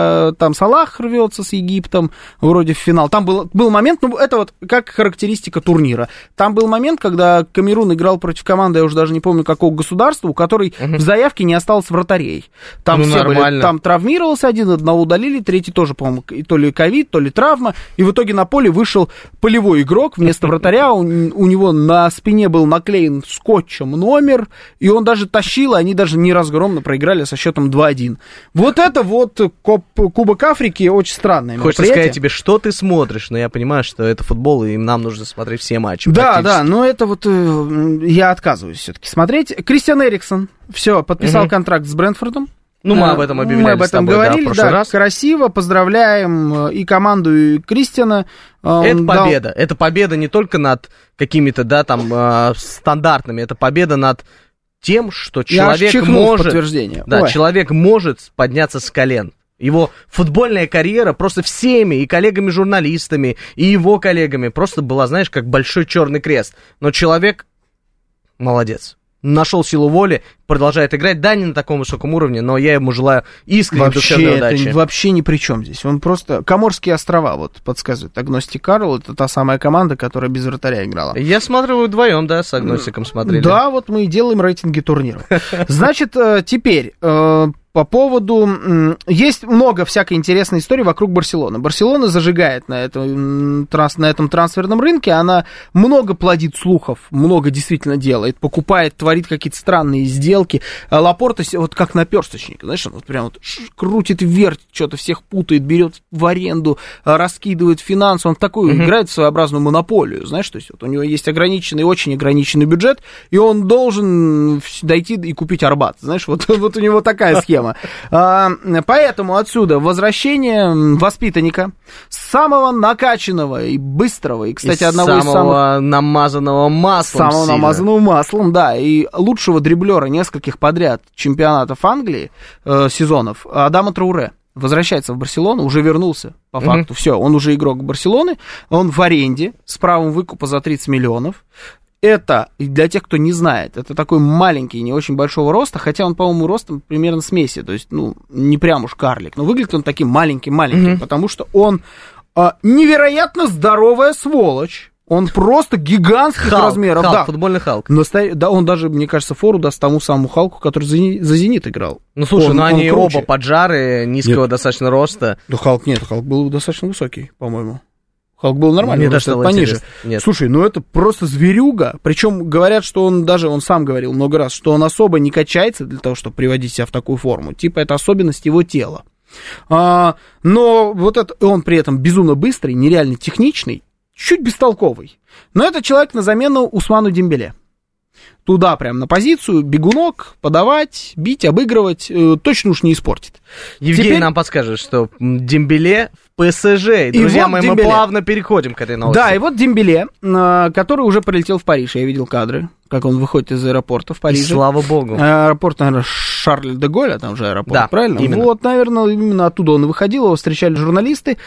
Салах рвется с Египтом вроде в финал. Там был момент, ну это вот как характеристика турнира. Там был момент, когда Камерун играл против команды, я уже даже не помню какого государства, у которой в заявке не осталось вратарей. Там все были, там травмировался один, одного удалили, третий тоже, по-моему, то ли ковид, то ли травма. И в итоге на поле вышел полевой игрок вместо вратаря. У него на спине был наклеен скотчем номер, и он даже тащил, и они даже не разгромно проиграли со счетом 2-1. Вот это вот Кубок Африки очень странное мероприятие. Хочется сказать тебе, что ты смотришь, но я понимаю, что это футбол, и нам нужно смотреть все матчи. Да, но это вот я отказываюсь все-таки смотреть. Кристиан Эриксон, все, подписал контракт с Брентфордом. Ну, мы об этом объявляли, мы об этом говорили, в прошлый раз. Красиво, поздравляем и команду, и Кристиана. Это победа, это победа не только над какими-то, да, там, стандартными, это победа над тем, что человек может, да, человек может подняться с колен. Его футбольная карьера просто всеми, и коллегами-журналистами, и его коллегами, просто была, знаешь, как большой черный крест. Но человек молодец. Нашел силу воли, продолжает играть, да, не на таком высоком уровне, но я ему желаю искренней душевной удачи. Вообще ни при чем здесь. Он просто... Коморские острова, вот, подсказывает. Агностик Карл, это та самая команда, которая без вратаря играла. Я смотрю, вы вдвоем, да, с Агностиком смотрели. Да, вот мы и делаем рейтинги турниров. Значит, теперь... По поводу... Есть много всякой интересной истории вокруг Барселоны. Барселона зажигает на этом трансферном рынке, она много плодит слухов, много действительно делает, покупает, творит какие-то странные сделки. Лапорта вот как наперсточник, знаешь, он вот прям вот крутит вверх, что-то всех путает, берет в аренду, раскидывает финансы, он в такую играет в своеобразную монополию, знаешь, то есть вот у него есть ограниченный, очень ограниченный бюджет, и он должен дойти и купить Арбат, знаешь, вот у него такая схема. Поэтому отсюда возвращение воспитанника, самого накачанного и быстрого, и, кстати, одного из самых... намазанного маслом. Самого намазанного маслом, да, и лучшего дриблера нескольких подряд чемпионатов Англии, сезонов, Адама Трауре. Возвращается в Барселону, уже вернулся, по факту, все, он уже игрок Барселоны, он в аренде с правом выкупа за 30 миллионов. Это, для тех, кто не знает, это такой маленький, не очень большого роста, хотя он, по-моему, ростом примерно с Месси, то есть, ну, не прям уж карлик, но выглядит он таким маленьким-маленьким, потому что он невероятно здоровая сволочь. Он просто гигантских размеров. Халк, да. Футбольный Халк. Да, он даже, мне кажется, фору даст тому самому Халку, который за «Зенит» играл. Ну, слушай, они оба поджары, низкого достаточно роста. Да, Халк был достаточно высокий, по-моему. Халк был нормальный, просто пониже. Слушай, ну это просто зверюга. Причем говорят, что он сам говорил много раз, что он особо не качается для того, чтобы приводить себя в такую форму. Типа это особенность его тела. Но вот это, он при этом безумно быстрый, нереально техничный, чуть бестолковый. Но это человек на замену Усману Дембеле. Туда прям на позицию, бегунок, подавать, бить, обыгрывать, точно уж не испортит. Евгений нам подскажет, что Дембеле в ПСЖ. Друзья мои, мы плавно переходим к этой новости. Да, и вот Дембеле, который уже прилетел в Париж. Я видел кадры, как он выходит из аэропорта в Париже. И слава богу. Аэропорт, наверное, Шарль де Голля, там же аэропорт, да, правильно? Именно. Вот, наверное, именно оттуда он и выходил, его встречали журналисты.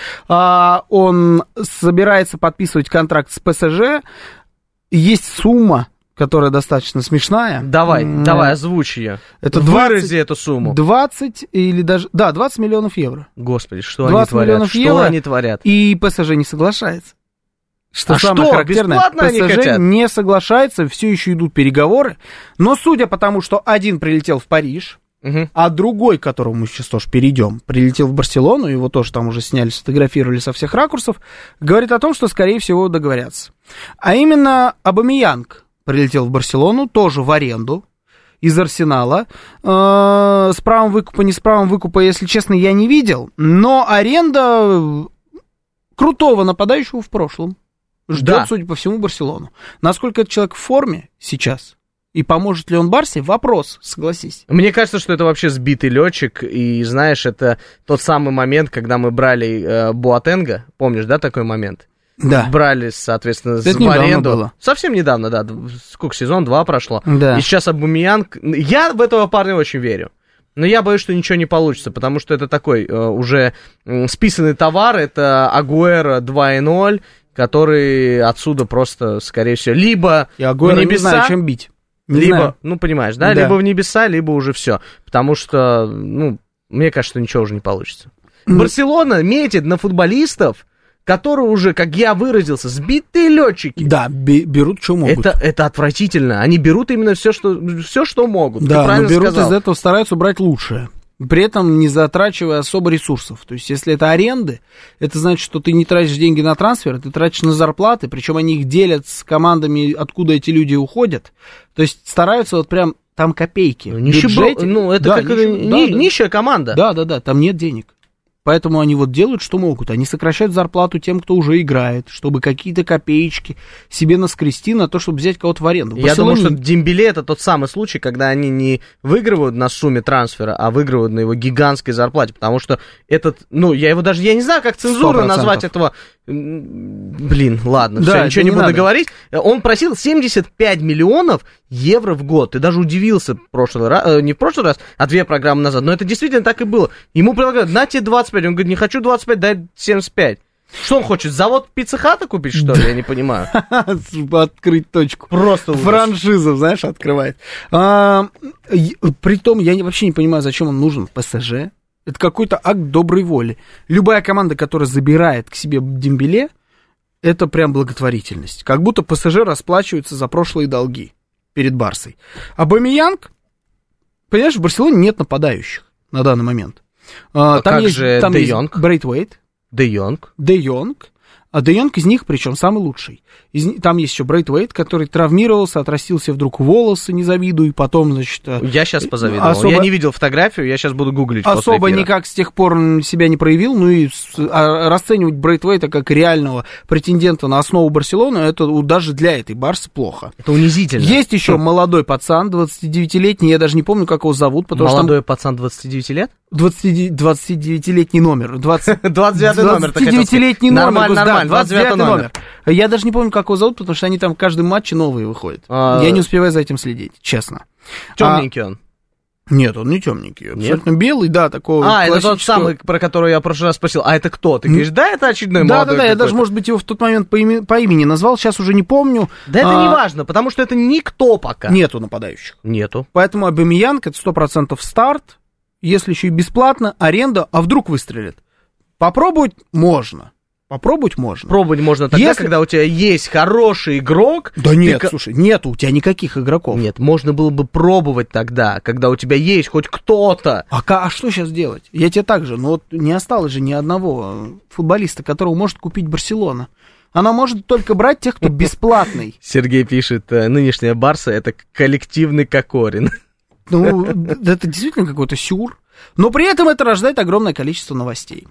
Он собирается подписывать контракт с ПСЖ. Есть сумма, которая достаточно смешная. Давай, озвучь ее. Это вырази эту сумму. 20 или даже... Да, 20 миллионов евро. Господи, что они творят? Что они творят? И ПСЖ не соглашается. Что самое характерное, ПСЖ не соглашается, все еще идут переговоры. Но судя по тому, что один прилетел в Париж, а другой, к которому мы сейчас тоже перейдем, прилетел в Барселону, его тоже там уже сняли, сфотографировали со всех ракурсов, говорит о том, что, скорее всего, договорятся. А именно Обамеянг прилетел в Барселону, тоже в аренду из Арсенала. С правом выкупа, не с правом выкупа, если честно, я не видел. Но аренда крутого нападающего в прошлом ждет, судя по всему, Барселону. Насколько этот человек в форме сейчас? И поможет ли он Барсе? Вопрос, согласись. Мне кажется, что это вообще сбитый летчик. И знаешь, это тот самый момент, когда мы брали Буатенга. Помнишь, да, такой момент? Да. Брали, соответственно, это в аренду. Было. Совсем недавно, да. Сколько, сезон 2 прошло. Да. И сейчас Обамеянг... Я в этого парня очень верю. Но я боюсь, что ничего не получится, потому что это такой уже списанный товар, это Агуэро 2.0, который отсюда просто, скорее всего, либо И Агуэро в небеса, не знаю, чем бить. Не либо, знаю. ну, понимаешь, да, Да. либо в небеса, либо уже все. Потому что, ну, мне кажется, что ничего уже не получится. Барселона метит на футболистов, которые уже, как я выразился, сбитые летчики. Да, берут, что могут. Это отвратительно. Они берут именно все, что могут. Ты Да, но правильно берут сказал. из этого, стараются брать лучшее. При этом не затрачивая особо ресурсов. То есть, если это аренды, это значит, что ты не тратишь деньги на трансфер, ты тратишь на зарплаты, причем они их делят с командами, откуда эти люди уходят. То есть, стараются вот прям, там копейки. Нищебро- ну, это Да, как нищая команда. Да, там нет денег. Поэтому они вот делают, что могут. Они сокращают зарплату тем, кто уже играет, чтобы какие-то копеечки себе наскрести на то, чтобы взять кого-то в аренду. Я думаю, Барселоне- что Дембеле это тот самый случай, когда они не выигрывают на сумме трансфера, а выигрывают на его гигантской зарплате, потому что этот, ну, я не знаю, как цензурно 100%. назвать этого, блин, ладно, Да, все, ничего это не не буду надо. говорить. Он просил 75 миллионов евро в год. Ты даже удивился в прошлый раз, не в прошлый раз, а 2 программы назад, но это действительно так и было. Ему предлагают, на тебе 25, он говорит, не хочу 25, дай 75. Что он хочет, завод Пицца-Хата купить, что ли? Я не понимаю. Открыть точку. Просто ужас. Франшизу, знаешь, открывает. Притом, я вообще не понимаю, зачем он нужен ПСЖ. Это какой-то акт доброй воли. Любая команда, которая забирает к себе Дембеле, это прям благотворительность. Как будто ПСЖ расплачивается за прошлые долги перед Барсой. Абамеянг, понимаешь, в Барселоне нет нападающих на данный момент. Там как есть, же там Де есть Йонг? Брейтвейт, Де Йонг. Де Йонг. А Де Йонг из них, причем, самый лучший. Там есть еще Брейтвейт, который травмировался, отрастил себе вдруг волосы, не завидую, и потом, значит... Я сейчас позавидовал. Я не видел фотографию, я сейчас буду гуглить после Особо эфира. никак с тех пор себя не проявил, ну и расценивать Брейтвейта как реального претендента на основу Барселоны, это даже для этой Барсы плохо. Это унизительно. Есть еще молодой пацан, 29-летний, я даже не помню, как его зовут, потому Молодой пацан 29 лет? что там 29-летний номер. 29-й номер, так хотел сказать. 29-летний номер. Нормально, 29-й номер. Я даже не помню, как его зовут, потому что они там в каждом матче новые выходят. Я не успеваю за этим следить, честно. Темненький он. Нет, он не темненький, абсолютно белый, да, такого это тот классического. самый, про которого я в прошлый раз спросил. А это кто? Ты говоришь, да, это очередной молодой Да, я какой-то? даже, может быть, его в тот момент по имени назвал, сейчас уже не помню. Да это не важно, потому что это никто пока. Нету нападающих. Нету. Поэтому Абамеянг это 100% старт, если еще и бесплатно, аренда, а вдруг выстрелит. Попробовать можно. Пробовать можно тогда, Если- когда у тебя есть хороший игрок. Да нет, слушай, нету у тебя никаких игроков. Нет, можно было бы пробовать тогда, когда у тебя есть хоть кто-то. А что сейчас делать? Я тебе так же, но вот не осталось же ни одного футболиста, которого может купить Барселона. Она может только брать тех, кто бесплатный. Сергей пишет, нынешняя Барса это коллективный Кокорин. Ну, это действительно какой-то сюр. Но при этом это рождает огромное количество новостей.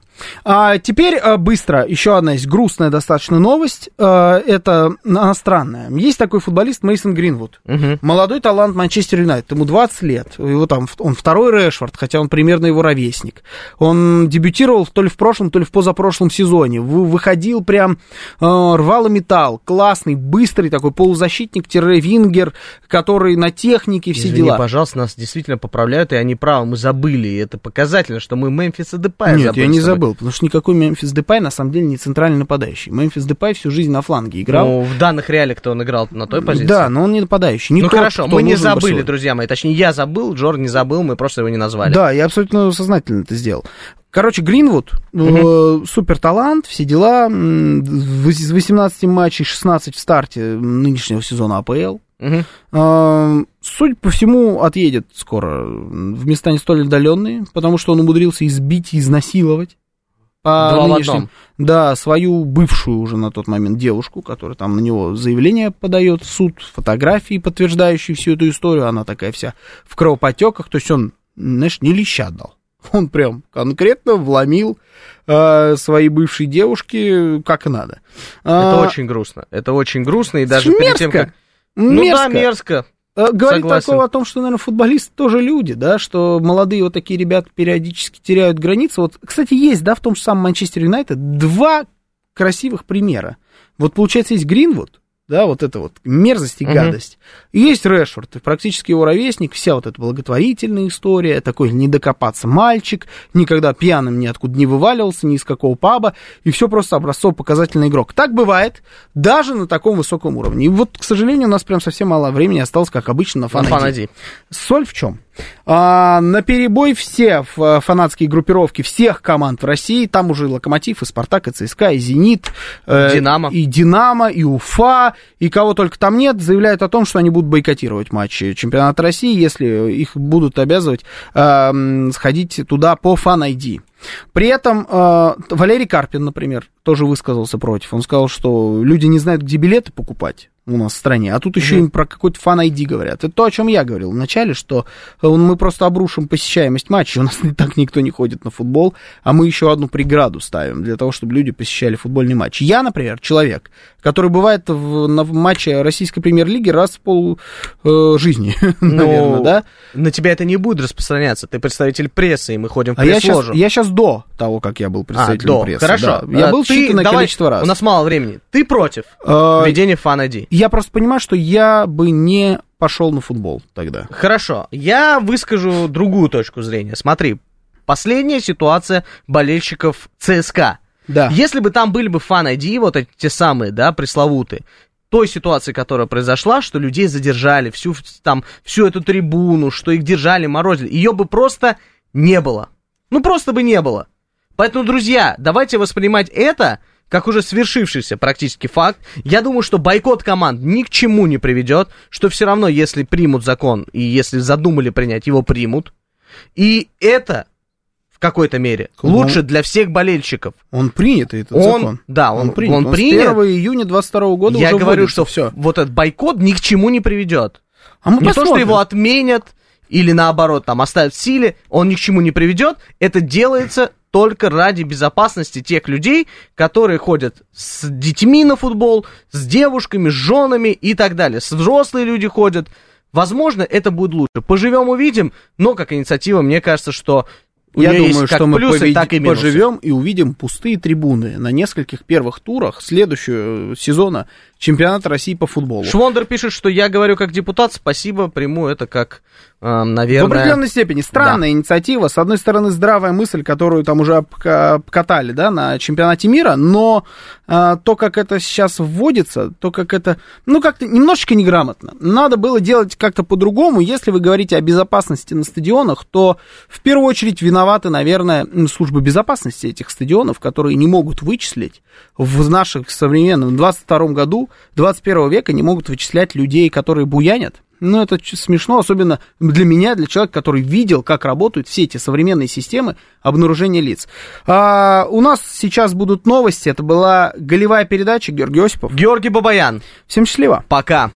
Теперь быстро, еще одна есть грустная достаточно новость. Это иностранная. Есть такой футболист Мейсон Гринвуд. Молодой талант Манчестер Юнайтед. Ему 20 лет. Его там, он второй Решфорд, хотя он примерно его ровесник. Он дебютировал то ли в прошлом, то ли в позапрошлом сезоне. Выходил прям, рвал и металл. Классный, быстрый такой полузащитник-вингер, который на технике, все Извини, дела. пожалуйста, нас действительно поправляют, и они правы, мы забыли. И это показательно, что мы Мемфиса Депая забыли. Нет, я не забыл, потому что никакой Мемфис Депай на самом деле не центральный нападающий. Мемфис Депай всю жизнь на фланге играл. Ну, в данных реалиях-то он играл на той позиции. Да, но он не нападающий. Не ну тот, хорошо, кто мы не нужен забыли, Барселоне. друзья мои. Точнее, я забыл, Джор не забыл, мы просто его не назвали. Да, я абсолютно сознательно это сделал. Короче, Гринвуд, супер талант, все дела. Из 18 матчей 16 в старте нынешнего сезона АПЛ. Судя по всему, отъедет скоро в места не столь отдаленные, потому что он умудрился избить и изнасиловать. Два в одном. Да, свою бывшую уже на тот момент девушку, которая там на него заявление подает в суд, фотографии, подтверждающие всю эту историю. Она такая вся в кровоподтеках, то есть он, знаешь, не леща дал. Он прям конкретно вломил своей бывшей девушке как и надо. Это очень грустно. Это очень грустно, и даже мерзко. перед тем, как... Ну мерзко. да, мерзко. Говорит Согласен. такого о том, что, наверное, футболисты тоже люди, да, что молодые вот такие ребята периодически теряют границы. Вот, кстати, есть, да, в том же самом Манчестер Юнайтед два красивых примера. Вот, получается, есть Гринвуд, да, вот это вот мерзость и гадость. И есть Решфорд, практически его ровесник, вся вот эта благотворительная история, такой не докопаться мальчик, никогда пьяным ниоткуда не вываливался, ни из какого паба, и все просто образцово-показательный игрок. Так бывает даже на таком высоком уровне. И вот, к сожалению, у нас прям совсем мало времени осталось, как обычно, на Фан-ID. Соль в чем? Наперебой все фанатские группировки всех команд в России, там уже и Локомотив, и Спартак, и ЦСКА, и Зенит, и Динамо, и Уфа, и кого только там нет, заявляют о том, что они будут бойкотировать матчи чемпионата России, если их будут обязывать сходить туда по Фан-ID. При этом Валерий Карпин, например, тоже высказался против. Он сказал, что люди не знают, где билеты покупать у нас в стране, а тут еще им про какой-то Фан-ID говорят. Это то, о чем я говорил вначале, что мы просто обрушим посещаемость матчей. У нас и так никто не ходит на футбол, а мы еще одну преграду ставим для того, чтобы люди посещали футбольный матч. Я, например, человек, который бывает на матче российской премьер-лиги раз в пол жизни, наверное, да? На тебя это не будет распространяться. Ты представитель прессы, и мы ходим в пресс-ложу. Я сейчас до того, как я был представителем прессы. Хорошо. Да. Я был считанное количество раз. У нас мало времени. Ты против введения Фан-ID? Я просто понимаю, что я бы не пошел на футбол тогда. Хорошо. Я выскажу другую точку зрения. Смотри, последняя ситуация болельщиков ЦСКА. Да. Если бы там были бы Фан-ID, вот эти те самые, да, пресловутые, той ситуации, которая произошла, что людей задержали, всю эту трибуну, что их держали, морозили, ее бы просто не было. Ну, просто бы не было. Поэтому, друзья, давайте воспринимать это как уже свершившийся практически факт. Я думаю, что бойкот команд ни к чему не приведет, что все равно, если примут закон, и если задумали принять, его примут. И это в какой-то мере лучше для всех болельщиков. Он принят, этот закон. Да, он принят. Он с 1 июня 2022 года я уже говорю, что все. Вот этот бойкот ни к чему не приведет. А мы не посмотрим. То, что его отменят, или наоборот, там оставят в силе, он ни к чему не приведет. Это делается только ради безопасности тех людей, которые ходят с детьми на футбол, с девушками, с женами и так далее. Взрослые люди ходят. Возможно, это будет лучше. Поживем, увидим, но как инициатива, мне кажется, что я думаю, есть как что мы плюсы, так и минусы. поживем и увидим пустые трибуны на нескольких первых турах следующего сезона чемпионата России по футболу. Швондер пишет, что я говорю как депутат, спасибо, приму это как, наверное... В определенной степени странная инициатива. С одной стороны, здравая мысль, которую там уже обкатали, да, на чемпионате мира, но то, как это сейчас вводится, то, как это, как-то немножечко неграмотно. Надо было делать как-то по-другому. Если вы говорите о безопасности на стадионах, то в первую очередь виноваты, наверное, службы безопасности этих стадионов, которые не могут вычислить в наших современном 22 году 21 века не могут вычислять людей, которые буянят. Это смешно, особенно для меня, для человека, который видел, как работают все эти современные системы обнаружения лиц. У нас сейчас будут новости. Это была голевая передача. Георгий Осипов. Георгий Бабаян. Всем счастливо. Пока.